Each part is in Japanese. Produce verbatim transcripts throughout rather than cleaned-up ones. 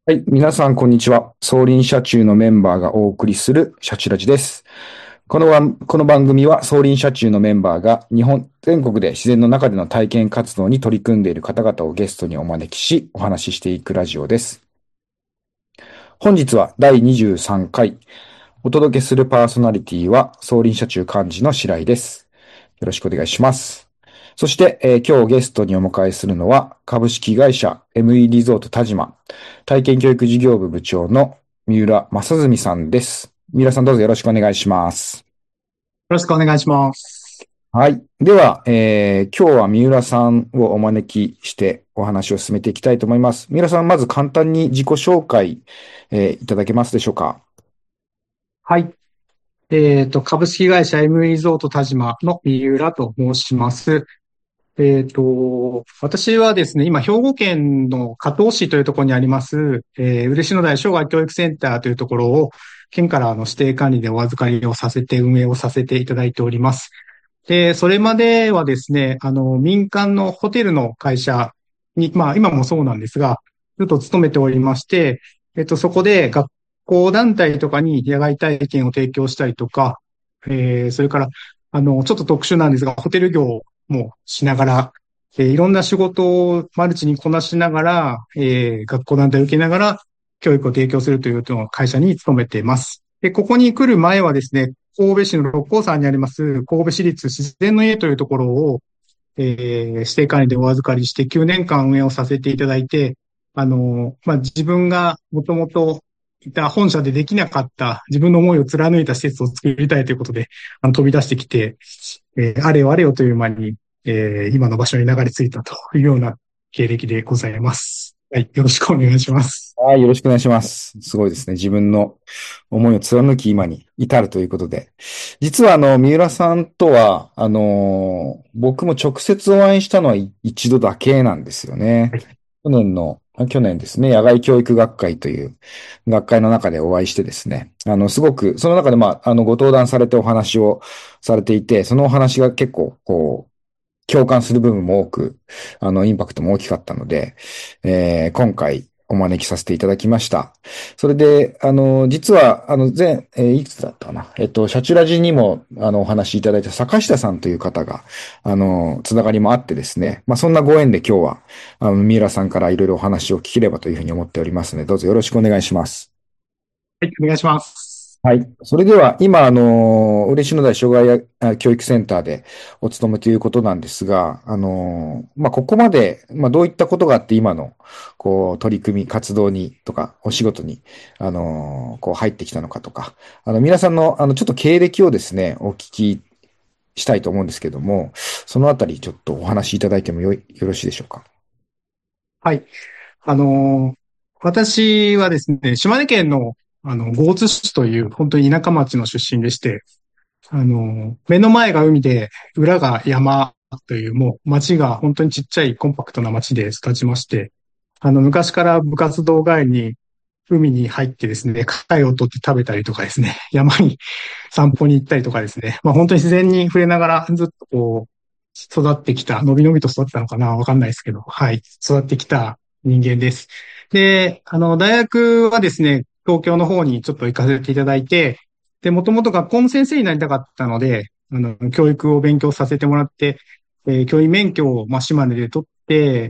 はい。皆さん、こんにちは。総林社中のメンバーがお送りする社中ラジです。この番この番組は、総林社中のメンバーが日本全国で自然の中での体験活動に取り組んでいる方々をゲストにお招きし、お話ししていくラジオです。本日はだいにじゅうさんかい。お届けするパーソナリティは、総林社中幹事の白井です。よろしくお願いします。そして、えー今日ゲストにお迎えするのは、株式会社 エムイー リゾート田島体験教育事業部部長の三浦正純さんです。三浦さんどうぞよろしくお願いします。 よろしくお願いします。 はい。では、えー今日は三浦さんをお招きしてお話を進めていきたいと思います。三浦さん、まず簡単に自己紹介、えーいただけますでしょうか。 はい。えっと、株式会社 エム リゾート田島の三浦と申します。えっと、私はですね、今、兵庫県の加東市というところにあります、えー、嬉野台障害教育センターというところを、県からあの指定管理でお預かりをさせて、運営をさせていただいております。で、それまではですね、あの、民間のホテルの会社に、まあ、今もそうなんですが、ずっと勤めておりまして、えっと、そこで学校団体とかに野外体験を提供したりとか、えー、それから、あの、ちょっと特殊なんですが、ホテル業もしながら、えーいろんな仕事をマルチにこなしながら、えー、学校団体を受けながら、教育を提供するという会社に勤めています。で、ここに来る前はですね、神戸市の六甲山にあります神戸市立自然の家というところを、えー指定管理でお預かりしてきゅうねんかん運営をさせていただいて、あの、まあ、自分がもともといた本社でできなかった自分の思いを貫いた施設を作りたいということで、あの飛び出してきて、えーあれよあれよという間に、えー今の場所に流れ着いたというような経歴でございます。はい、よろしくお願いします。 はい、よろしくお願いします。すごいですね。自分の思いを貫き今に至るということで。実はあの、三浦さんとは、あの、僕も直接お会いしたのはい一度だけなんですよね。 はい、 去年の、あ去年ですね、野外教育学会という学会の中でお会いしてですね、あの、すごく、その中でまあ、あの、ご登壇されてお話をされていて、そのお話が結構、こう、共感する部分も多く、あの、インパクトも大きかったので、えー今回お招きさせていただきました。それで、あの、実は、あの、前、えーいつだったかな。えっと、シャチュラジにも、あの、お話しいただいた坂下さんという方が、あの、つながりもあってですね。まあ、そんなご縁で今日は、あの、三浦さんからいろいろお話を聞ければというふうに思っておりますので、どうぞよろしくお願いします。 はい、お願いします。 はい。それでは、今、あの、嬉野台障害や教育センターでお勤めということなんですが、あの、まあ、ここまで、まあ、どういったことがあって今の、こう、取り組み、活動に、とか、お仕事に、あの、こう、入ってきたのかとか、あの、皆さんの、あの、ちょっと経歴をですね、お聞きしたいと思うんですけども、そのあたり、ちょっとお話しいただいてもよい、よろしいでしょうか。 はい。あのー私はですね、島根県の、あの、江津市という本当に田舎町の出身でして、あのー目の前が海で、裏が山という、もう町が本当にちっちゃいコンパクトな町で育ちまして、あの、昔から部活動帰りに海に入ってですね、貝を取って食べたりとかですね、山に散歩に行ったりとかですね、まあ本当に自然に触れながらずっとこう、育ってきた、のびのびと育ってたのかなわかんないですけど、はい、育ってきた人間です。で、あの、大学はですね、東京の方にちょっと行かせていただいて、で、もともと学校の先生になりたかったので、あの、教育を勉強させてもらって、えー教員免許を、まあ、島根で取って、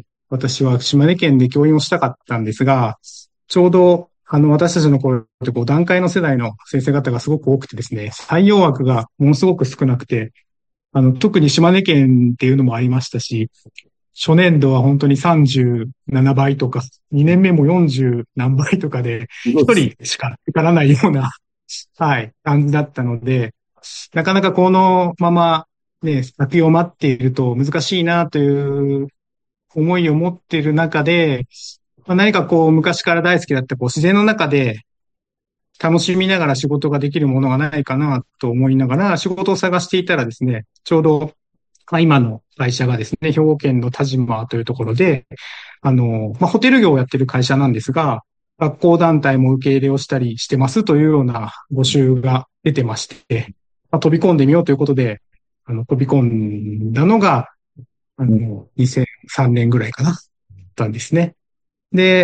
私は島根県で教員をしたかったんですが、ちょうど、あの、私たちの頃ってこう、段階の世代の先生方がすごく多くてですね、採用枠がものすごく少なくて、あの、特に島根県っていうのもありましたし、初年度は本当にさんじゅうななばいとか、にねんめもよんじゅう何倍とかで、一すごいです。 人しか受からないような、はい、感じだったので、なかなかこのままね、先を待っていると難しいなという思いを持っている中で、まあ何かこう昔から大好きだったこう自然の中で楽しみながら仕事ができるものがないかなと思いながら仕事を探していたらですね、ちょうどまあ今の会社がですね、兵庫県の田島というところで、あの、まあ、ホテル業をやってる会社なんですが、学校団体も受け入れをしたりしてますというような募集が出てまして、まあ、飛び込んでみようということで、あの、飛び込んだのが、あうん。 の、にせんさんねんぐらいかな、だったんですね。で、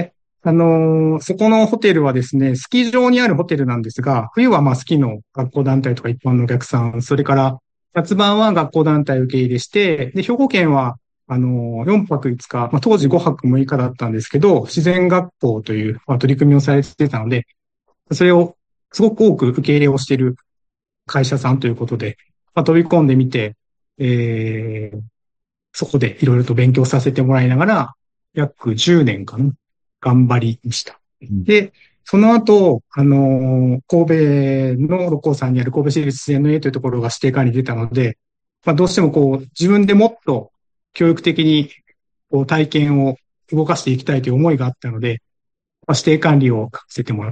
あのーそこのホテルはですね、スキー場にあるホテルなんですが、冬はまあスキーの学校団体とか一般のお客さん、それから夏場は学校団体受け入れして、で、兵庫県は、あのー、よんはくいつか、まあ、当時ごはくむいかだったんですけど、自然学校という、まあ、取り組みをされてたので、それをすごく多く受け入れをしている会社さんということで、まあ、飛び込んでみて、えー、そこでいろいろと勉強させてもらいながら、約じゅうねんかな、頑張りました。 うん。 で、その後、あのー神戸の六甲山にある神戸市立自然の家というところが指定管理に出たので、まあ、どうしてもこう、自分でもっと教育的にこう体験を動かしていきたいという思いがあったので、まあ、指定管理を書かせてもらって、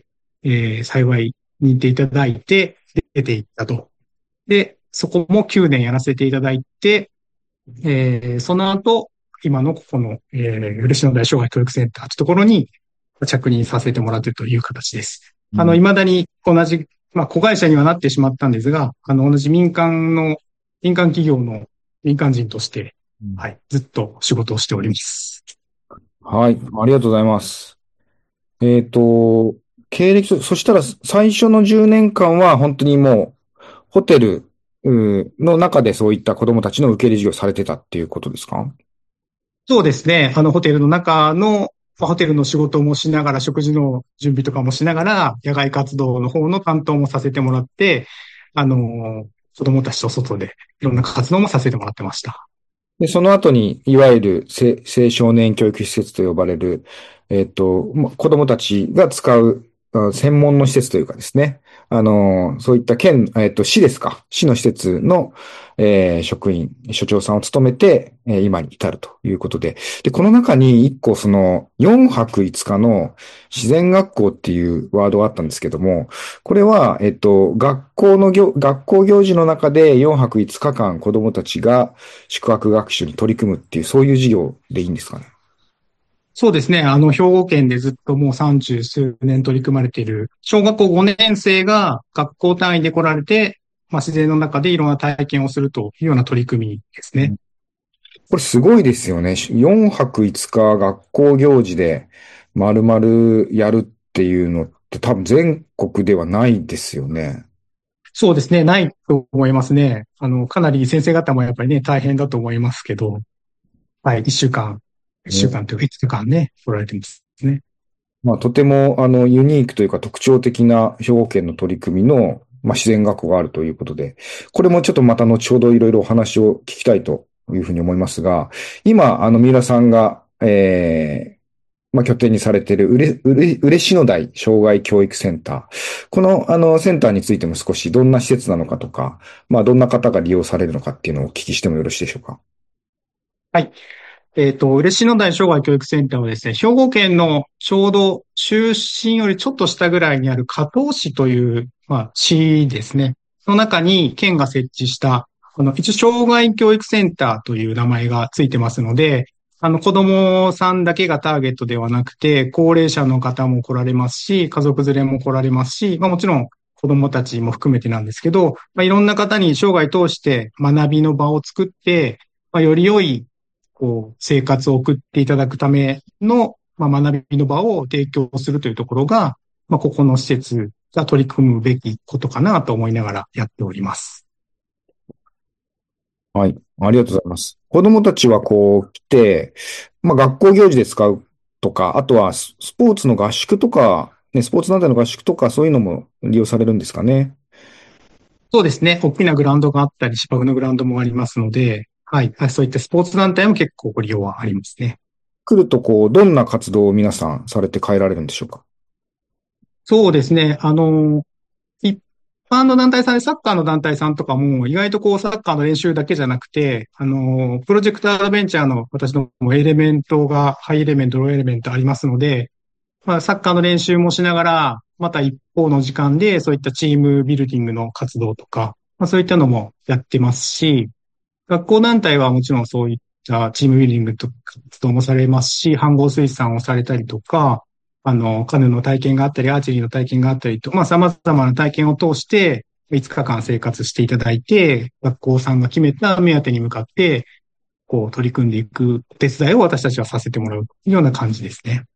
えー、幸い認定いただいて、出ていったと。で、そこもきゅうねんやらせていただいて、えー、その後、今のここの、えー、嬉野大障害教育センターというところに着任させてもらっているという形です。あの、 うん。 未だに同じ、まあ、子会社にはなってしまったんですが、あの、同じ民間の、民間企業の民間人として、 うん。 はい、ずっと仕事をしております。 はい。ありがとうございます。えっと、経歴と、そしたら最初のじゅうねんかんは本当にもう、ホテルうーの中でそういった子供たちの受け入れ授業をされてたっていうことですか？ そうですね。あの、ホテルの中の、まあホテルの仕事もしながら、食事の準備とかもしながら、野外活動の方の担当もさせてもらって、あの、子供たちと外でいろんな活動もさせてもらってました。 で、その後に、いわゆる青青少年教育施設と呼ばれる、えっと、ま子供たちが使うあ専門の施設というかですね。あの、そういった県、えっと、市ですか。市の施設の、えー職員、所長さんを務めて、えー今に至るということで。で、この中に一個その、よんはくいつかの自然学校っていうワードがあったんですけども、これは、えっと、学校の行、学校行事の中でよんはくいつかかん子供たちが宿泊学習に取り組むっていう、そういう授業でいいんですかね。 そうですね。あの、兵庫県でずっともうさんじゅう数年取り組まれている、小学校ごねん生が学校単位で来られて、まあ、自然の中でいろんな体験をするというような取り組みですね。 これすごいですよね。よんはくいつか学校行事で丸々やるっていうのって多分全国ではないですよね。 そうですね。ないと思いますね。あの、かなり先生方もやっぱりね、大変だと思いますけど、はい、一週間、一週ね。 間というか、五日間ね、来られてますね。 まあ、とても、あの、ユニークというか特徴的な兵庫県の取り組みの、まあ、自然学校があるということで、これもちょっとまた後ほどいろいろお話を聞きたいというふうに思いますが、今、あの、三浦さんが、えー、まあ、拠点にされている、うれ、うれ、嬉野台障害教育センター。この、あの、センターについても少しどんな施設なのかとか、まあ、どんな方が利用されるのかっていうのをお聞きしてもよろしいでしょうか。 はい。えっと、嬉野台障害教育センターはですね、兵庫県のちょうど中心よりちょっと下ぐらいにある加東市という、まあ、市ですね。その中に県が設置した、この一応障害教育センターという名前がついてますので、あの子供さんだけがターゲットではなくて、高齢者の方も来られますし、家族連れも来られますし、まあもちろん子供たちも含めてなんですけど、まあ、いろんな方に生涯通して学びの場を作って、まあ、より良いこう、生活を送っていただくための、まあ、学びの場を提供するというところが、まあ、ここの施設が取り組むべきことかなと思いながらやっております。 はい。ありがとうございます。子供たちはこう来て、まあ、学校行事で使うとか、あとはススポーツの合宿とか、ね、スポーツ団体の合宿とか、そういうのも利用されるんですかね。 そうですね。大きなグラウンドがあったり、芝生のグラウンドもありますので、はい。あそういったスポーツ団体も結構ご利用はありますね。 来るとこう、どんな活動を皆さんされて帰られるんでしょうか。 そうですね。あの、一般の団体さんでサッカーの団体さんとかも、意外とこうサッカーの練習だけじゃなくて、あの、プロジェクトアドベンチャーの私のエレメントが、ハイエレメント、ローエレメントありますので、まあ、サッカーの練習もしながら、また一方の時間でそういったチームビルディングの活動とか、まあ、そういったのもやってますし、学校団体はもちろんそういったチームビルディングと活動もされますし、飯合水産をされたりとか、あの、カヌーの体験があったり、アーチェリーの体験があったりと、まあ様々な体験を通して、いつかかん生活していただいて、学校さんが決めた目当てに向かって、こう取り組んでいくお手伝いを私たちはさせてもらうというような感じですね。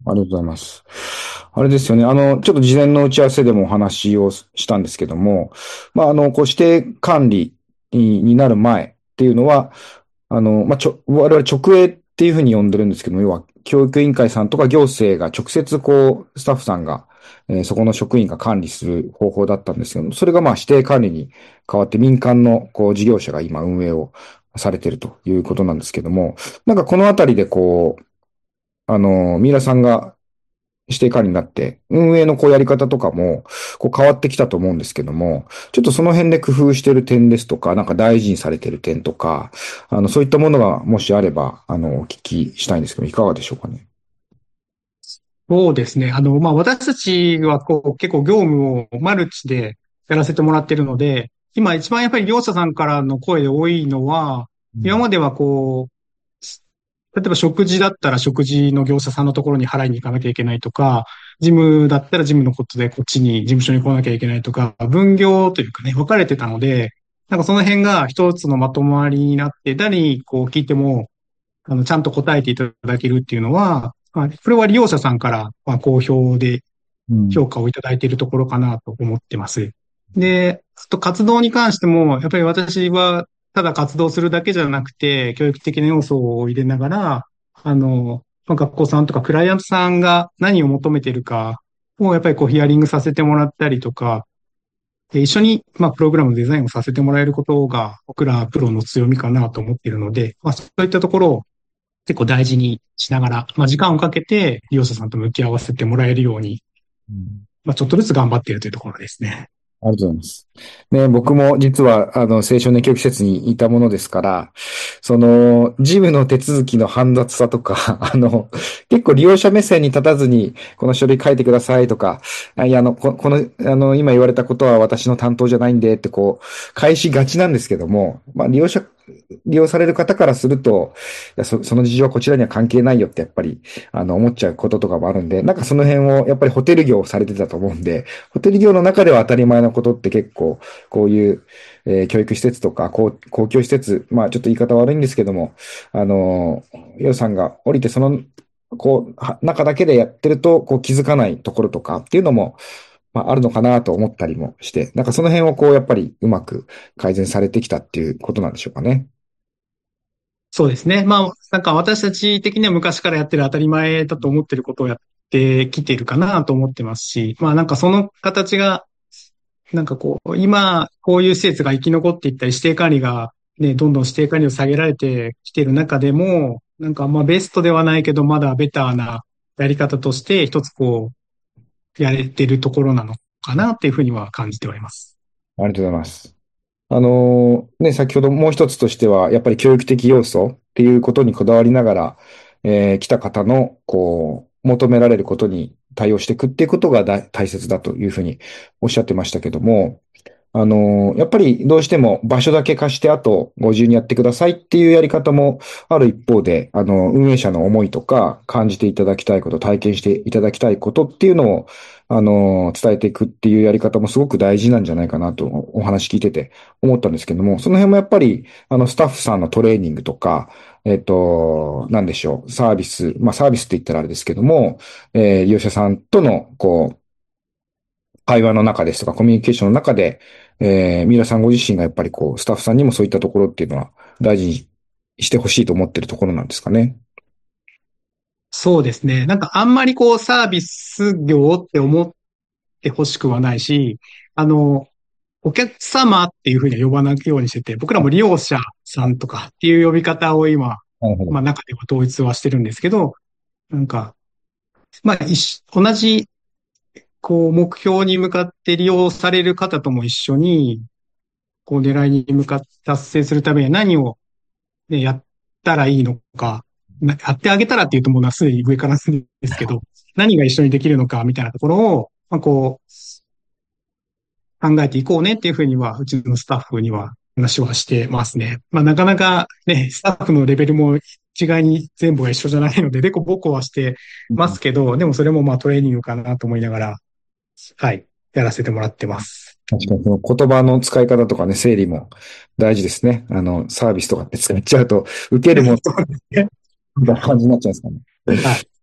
ありがとうございます。あれですよね。あの、ちょっと事前の打ち合わせでもお話をしたんですけども、まあ、あの、こう指定管理にになる前っていうのは、あの、まあ、ちょ、我々直営っていうふうに呼んでるんですけども、要は教育委員会さんとか行政が直接こう、スタッフさんが、えーそこの職員が管理する方法だったんですけども、それがまあ指定管理に変わって民間のこう事業者が今運営をされているということなんですけども、なんかこのあたりでこう、あの、ミイラさんが指定管理になって、運営のこうやり方とかも、こう変わってきたと思うんですけども、ちょっとその辺で工夫してる点ですとか、なんか大事にされてる点とか、あの、そういったものがもしあれば、あの、お聞きしたいんですけど、いかがでしょうかね。 そうですね。あの、まあ、私たちはこう、結構業務をマルチでやらせてもらってるので、今一番やっぱり業者さんからの声で多いのは、 うん。 今まではこう、例えば食事だったら食事の業者さんのところに払いに行かなきゃいけないとか、事務だったら事務のことでこっちに事務所に来なきゃいけないとか、分業というかね、分かれてたので、なんかその辺が一つのまとまりになって、誰にこう聞いても、あの、ちゃんと答えていただけるっていうのは、まあ、これは利用者さんから、まあ、好評でうん。 評価をいただいているところかなと思ってます。で、あと活動に関しても、やっぱり私はただ活動するだけじゃなくて、教育的な要素を入れながら、あの、まあ学校さんとかクライアントさんが何を求めているかをやっぱりこうヒアリングさせてもらったりとか、で一緒に、まあ、プログラムのデザインをさせてもらえることが、僕らプロの強みかなと思っているので、まあ、そういったところを結構大事にしながら、まあ、時間をかけて利用者さんと向き合わせてもらえるように、 うん。 まあ、ちょっとずつ頑張っているというところですね。 ありがとうございます。ね、僕も実は、あの、青少年教育施設にいたものですから、その、事務の手続きの煩雑さとか、あの、結構利用者目線に立たずに、この書類書いてくださいとか、あいや、あの、ここの、あの、今言われたことは私の担当じゃないんでって、こう、返しがちなんですけども、まあ、利用者、利用される方からすると、いや、そ、その事情はこちらには関係ないよってやっぱり、あの、思っちゃうこととかもあるんで、なんかその辺をやっぱりホテル業をされてたと思うんで、ホテル業の中では当たり前のことって結構、こういう、えー教育施設とか公、公共施設、まあちょっと言い方悪いんですけども、あのー、ヨウさんが降りてその、こう、は中だけでやってると、こう気づかないところとかっていうのも、まああるのかなと思ったりもして、なんかその辺をこう、やっぱりうまく改善されてきたっていうことなんでしょうかね。 そうですね。まあ、なんか私たち的には昔からやってる当たり前だと思ってることをやってきてるかなと思ってますし、まあなんかその形が、なんかこう、今、こういう施設が生き残っていったり、指定管理がね、どんどん指定管理を下げられてきてる中でも、なんかまあベストではないけど、まだベターなやり方として、一つこう、やれてるところなのかなっていうふうには感じております。 ありがとうございます。あのーね、先ほどもう一つとしては、やっぱり教育的要素っていうことにこだわりながら、えー来た方の、こう、求められることに対応していくっていうことが大大切だというふうにおっしゃってましたけども、あの、やっぱりどうしても場所だけ貸してあとご自由にやってくださいっていうやり方もある一方で、あの、運営者の思いとか感じていただきたいこと、体験していただきたいことっていうのを、あの、伝えていくっていうやり方もすごく大事なんじゃないかなとお話聞いてて思ったんですけども、その辺もやっぱり、あの、スタッフさんのトレーニングとか、えっと、なんでしょう、サービス、まあサービスって言ったらあれですけども、えー利用者さんとの、こう、会話の中ですとか、コミュニケーションの中で、えー、ミラさんご自身がやっぱりこう、スタッフさんにもそういったところっていうのは大事にしてほしいと思ってるところなんですかね。 そうですね。なんかあんまりこうサービス業って思ってほしくはないし、あの、お客様っていうふうには呼ばないようにしてて、僕らも利用者さんとかっていう呼び方を今、 なるほど。 まあ中では統一はしてるんですけど、なんか、まあ一緒同じ、こう目標に向かって利用される方とも一緒に、こう狙いに向かって達成するためには何を、ね、やったらいいのか、なやってあげたらっていうともうなすでに上からするんですけど、何が一緒にできるのかみたいなところを、まあこう、考えていこうねっていうふうには、うちのスタッフには話はしてますね。まあなかなかね、スタッフのレベルも一概に全部が一緒じゃないので、でこぼこはしてうん。 ますけど、でもそれもまあトレーニングかなと思いながら、はい、やらせてもらってます。 確かにその言葉の使い方とかね、整理も大事ですね。あの、サービスとかって使っちゃうと、受けるものそうですね。 みたいな感じになっちゃうんですかね。 はい。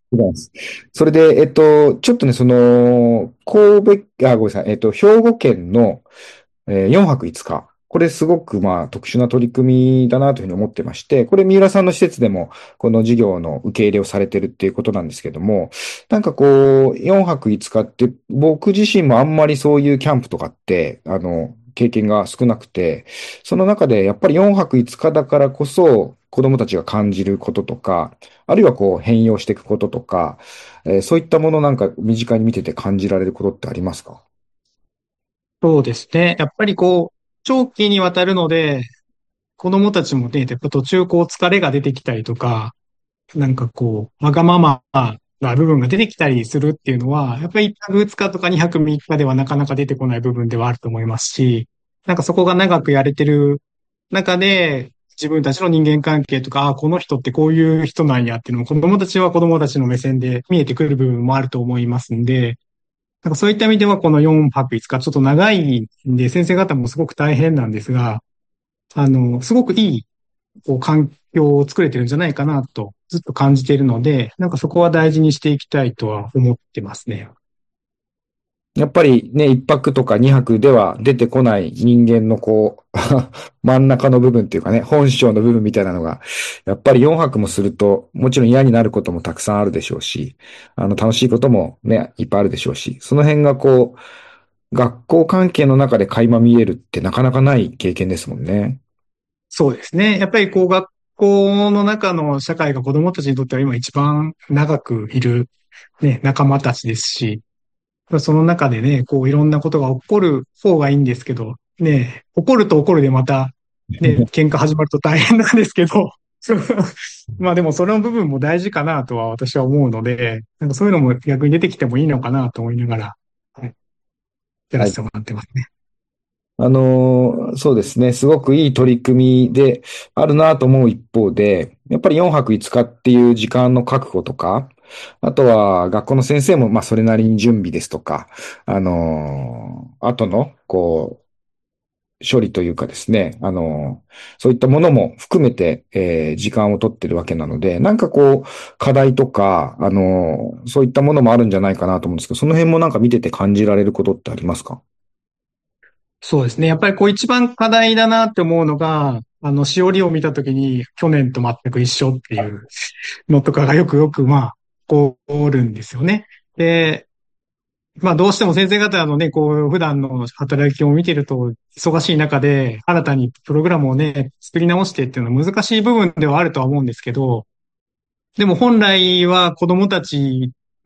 そうなんです。それで、えっと、ちょっとね、その、神戸、あ、ごめんなさい、えっと、兵庫県の、えー、よんはくいつか。これすごくまあ特殊な取り組みだなというふうに思ってまして、これ三浦さんの施設でもこの事業の受け入れをされてるっていうことなんですけども、なんかこう、よんはくいつかって僕自身もあんまりそういうキャンプとかって、あの、経験が少なくて、その中でやっぱりよんはくいつかだからこそ子供たちが感じることとか、あるいはこう変容していくこととか、えーそういったものなんか身近に見てて感じられることってありますか？ そうですね。やっぱりこう、長期にわたるので、子供たちもね、やっぱ途中こう疲れが出てきたりとか、なんかこう、わがままな部分が出てきたりするっていうのは、やっぱりいっぱくふつかとかにはくみっかではなかなか出てこない部分ではあると思いますし、なんかそこが長くやれてる中で、自分たちの人間関係とか、あ、この人ってこういう人なんやっていうのも、子供たちは子供たちの目線で見えてくる部分もあると思いますんで、なんかそういった意味ではこのよんはくいつかちょっと長いんで、先生方もすごく大変なんですが、あの、すごくいいこう環境を作れてるんじゃないかなとずっと感じているので、なんかそこは大事にしていきたいとは思ってますね。 やっぱりね、一泊とか二泊では出てこない人間のこう、真ん中の部分っていうかね、本性の部分みたいなのが、やっぱり四泊もすると、もちろん嫌になることもたくさんあるでしょうし、あの、楽しいこともね、いっぱいあるでしょうし、その辺がこう、学校関係の中で垣間見えるってなかなかない経験ですもんね。 そうですね。やっぱりこう学校の中の社会が子供たちにとっては今一番長くいるね、仲間たちですし、その中でね、こういろんなことが起こる方がいいんですけど、ね、起こると起こるでまた、ね、喧嘩始まると大変なんですけど、まあでもその部分も大事かなとは私は思うので、なんかそういうのも逆に出てきてもいいのかなと思いながら、はい、やらはい。 せてもらってますね。 あのーそうですね。すごくいい取り組みであるなと思う一方で、やっぱりよんはくいつかっていう時間の確保とか、あとは学校の先生もまあそれなりに準備ですとか、あのー後のこう処理というかですね、あのーそういったものも含めて、えー時間を取ってるわけなので、なんかこう課題とか、あのーそういったものもあるんじゃないかなと思うんですけど、その辺もなんか見てて感じられることってありますか？ そうですね。やっぱりこう一番課題だなって思うのが、あの、しおりを見たときに去年と全く一緒っていうのとかがよくよくまあ、起こるんですよね。で、まあどうしても先生方のね、こう普段の働きを見てると忙しい中で新たにプログラムをね、作り直してっていうのは難しい部分ではあるとは思うんですけど、でも本来は子供たちって、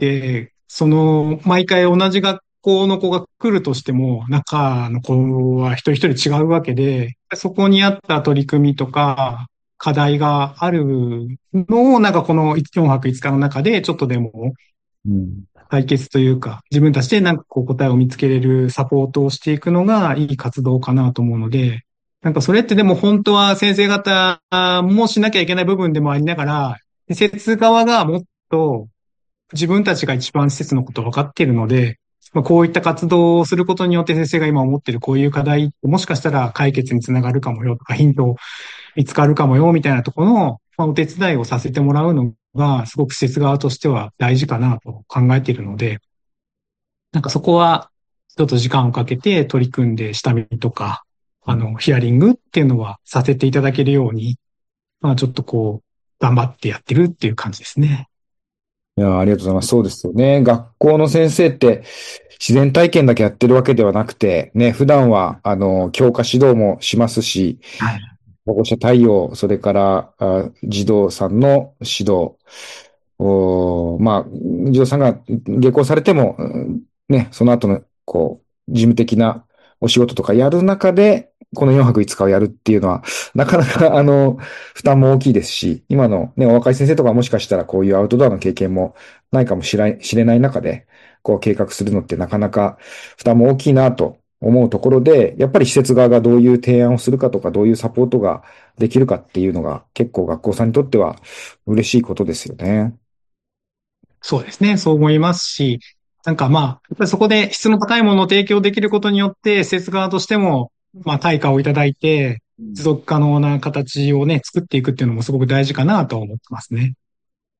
その毎回同じ学校の子が来るとしても中の子は一人一人違うわけで、そこにあった取り組みとか課題があるのをなんかこのよんはくいつかの中でちょっとでもうん。 解決というか、自分たちでなんかこう答えを見つけれるサポートをしていくのがいい活動かなと思うので、なんかそれってでも本当は先生方もしなきゃいけない部分でもありながら、施設側がもっと自分たちが一番施設のことを分かっているので、まあ、こういった活動をすることによって先生が今思っているこういう課題、もしかしたら解決につながるかもよとか、ヒント見つかるかもよみたいなところの、まあ、お手伝いをさせてもらうのが、すごく施設側としては大事かなと考えているので、なんかそこは、ちょっと時間をかけて取り組んで下見とか、あの、ヒアリングっていうのはさせていただけるように、まあちょっとこう、頑張ってやってるっていう感じですね。 いや、ありがとうございます。そうですよね。学校の先生って自然体験だけやってるわけではなくて、ね、普段は、あの、教科指導もしますし、 はい。 保護者対応、それから、あ、児童さんの指導、おー、まあ、児童さんが下校されても、うんね、その後の、こう、事務的なお仕事とかやる中で、このよんはくいつかをやるっていうのは、なかなか、あの、負担も大きいですし、今のね、お若い先生とかもしかしたらこういうアウトドアの経験もないかもしれない、知れない中で、こう計画するのってなかなか負担も大きいなと思うところで、やっぱり施設側がどういう提案をするかとか、どういうサポートができるかっていうのが結構学校さんにとっては嬉しいことですよね。 そうですね。そう思いますし、なんかまあ、やっぱりそこで質の高いものを提供できることによって、施設側としても、まあ、対価をいただいて、持続可能な形をね、作っていくっていうのもすごく大事かなと思ってますね。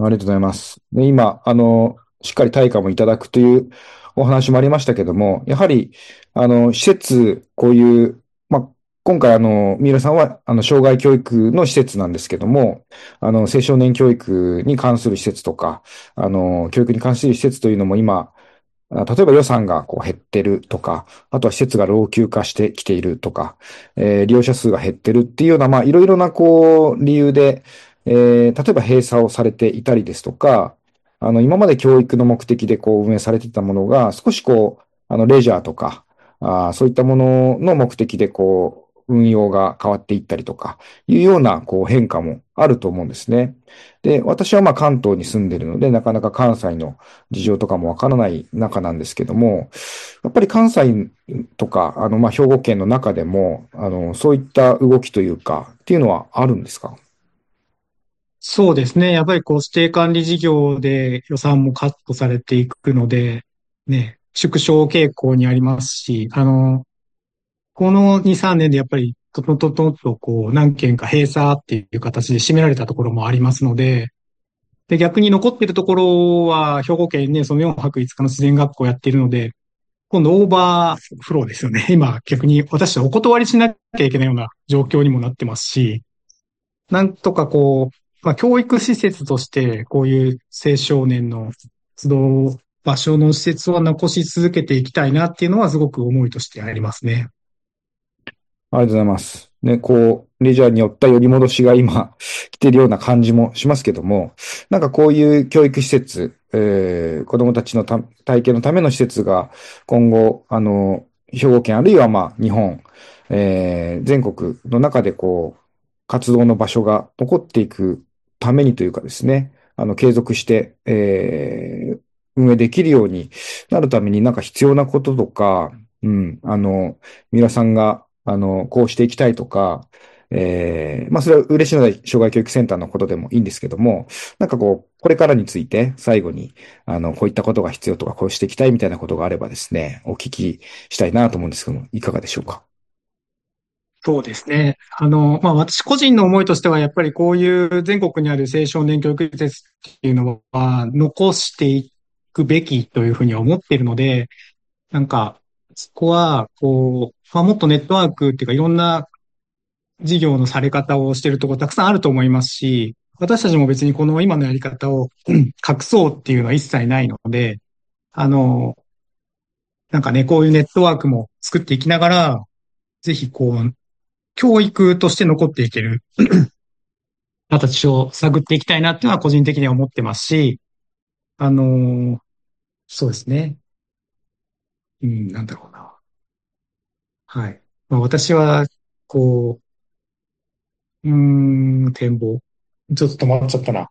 ありがとうございます。で、今、あの、しっかり対価もいただくというお話もありましたけども、やはり、あの、施設、こういう、まあ、今回、あの、三浦さんは、あの、障害教育の施設なんですけども、あの、青少年教育に関する施設とか、あの、教育に関する施設というのも今、あ例えば予算がこう減ってるとか、あとは施設が老朽化してきているとか、えー利用者数が減ってるっていうような、まあ、いろいろなこう、理由で、えー例えば閉鎖をされていたりですとか、あの、今まで教育の目的でこう運営されていたものが、少しこう、あの、レジャーとか、あーそういったものの目的でこう、運用が変わっていったりとか、いうようなこう変化もあると思うんですね。で、私はまあ関東に住んでいるので、なかなか関西の事情とかもわからない中なんですけども、やっぱり関西とか、あの、まあ、兵庫県の中でも、あの、そういった動きというか、っていうのはあるんですか？ そうですね。やっぱりこう指定管理事業で予算もカットされていくので、ね、縮小傾向にありますし、あの、このに、さんねんでやっぱりトントントンとこう何件か閉鎖っていう形で占められたところもありますので、で、逆に残っているところは兵庫県ね、そのよんはくいつかの自然学校をやっているので、今度オーバーフローですよね。今逆に私はお断りしなきゃいけないような状況にもなってますし、なんとかこう、まあ、教育施設として、こういう青少年の活動場所の施設は残し続けていきたいなっていうのはすごく思いとしてありますね。 ありがとうございます。ね、こう、レジャーによった寄り戻しが今来ているような感じもしますけども、なんかこういう教育施設、えー、子供たちのた体験のための施設が今後、あの、兵庫県あるいはまあ日本、えー、全国の中でこう、活動の場所が残っていくためにというかですね、あの、継続して、えー、運営できるようになるためになんか必要なこととか、うん、あの、三浦さんがあの、こうしていきたいとか、えー、まあ、それは嬉しいので、障害教育センターのことでもいいんですけども、なんかこう、これからについて最後に、あの、こういったことが必要とか、こうしていきたいみたいなことがあればですね、お聞きしたいなと思うんですけども、いかがでしょうか？ そうですね。あの、まあ、私個人の思いとしては、やっぱりこういう全国にある青少年教育施設っていうのは、残していくべきというふうには思っているので、なんか、そこは、こう、まあ、もっとネットワークっていうか、いろんな事業のされ方をしているところたくさんあると思いますし、私たちも別にこの今のやり方をうん隠そうっていうのは一切ないので、あの、なんかね、こういうネットワークも作っていきながら、ぜひこう、教育として残っていける形を探っていきたいなっていうのは個人的には思ってますし、あの、そうですね。うん、なんだろうな。はい。まあ、私は、こう、うーん、展望。ちょっと止まっちゃったな。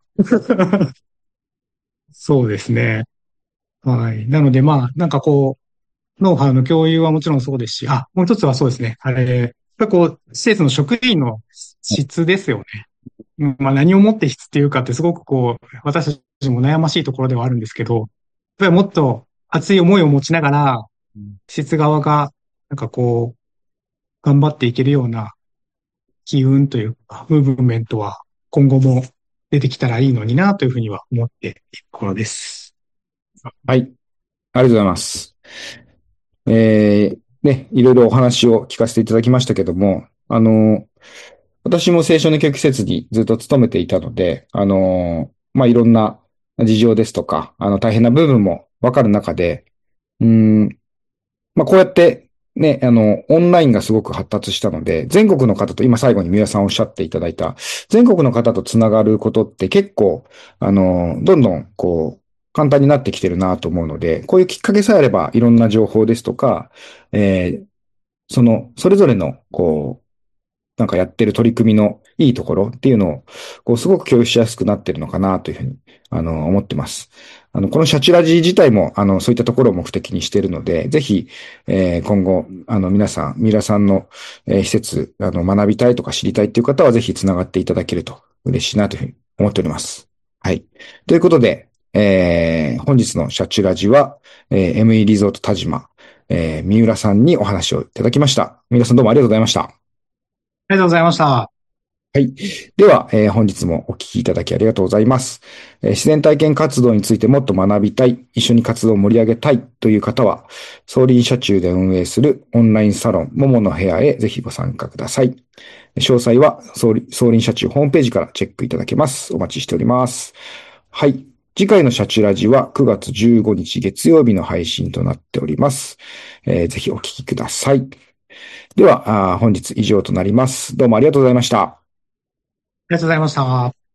そうですね。はい。なので、まあ、なんかこう、ノウハウの共有はもちろんそうですし、あ、もう一つはそうですね。あれ、やっぱりこう、施設の職員の質ですよね。うんまあ、何をもって質っていうかってすごくこう、私たちも悩ましいところではあるんですけど、やっぱりもっと熱い思いを持ちながら、施設側が、なんかこう、頑張っていけるような機運というか、ムーブメントは今後も出てきたらいいのになというふうには思っているところです。 はい。ありがとうございます。えー、ね、いろいろお話を聞かせていただきましたけども、あの、私も青少年教育施設にずっと勤めていたので、あの、まあ、いろんな事情ですとか、あの、大変な部分もわかる中で、うーん、まあ、こうやってね、あの、オンラインがすごく発達したので、全国の方と、今最後に三輪さんおっしゃっていただいた、全国の方とつながることって結構、あの、どんどん、こう、簡単になってきてるなと思うので、こういうきっかけさえあれば、いろんな情報ですとか、えーその、それぞれの、こう、なんかやってる取り組みのいいところっていうのを、こう、すごく共有しやすくなってるのかなというふうに、あの、思ってます。あの、このシャチラジ自体も、あの、そういったところを目的にしているので、ぜひ、えー今後、あの、皆さん、ミラさんの、えー施設、あの、学びたいとか知りたいっていう方は、ぜひつながっていただけると嬉しいなというふうに思っております。はい。ということで、えー本日のシャチラジは、えー エムイー リゾート田島、えー三浦さんにお話をいただきました。三浦さんどうもありがとうございました。 ありがとうございました。 はい。では、えー本日もお聞きいただきありがとうございます。えー自然体験活動についてもっと学びたい、一緒に活動を盛り上げたいという方は、総林社中で運営するオンラインサロン、ももの部屋へぜひご参加ください。詳細は総理総林社中ホームページからチェックいただけます。お待ちしております。はい。次回の社中ラジはくがつじゅうごにち月曜日の配信となっております。えーぜひお聞きください。では、あー本日以上となります。どうもありがとうございました。 りがとうございました。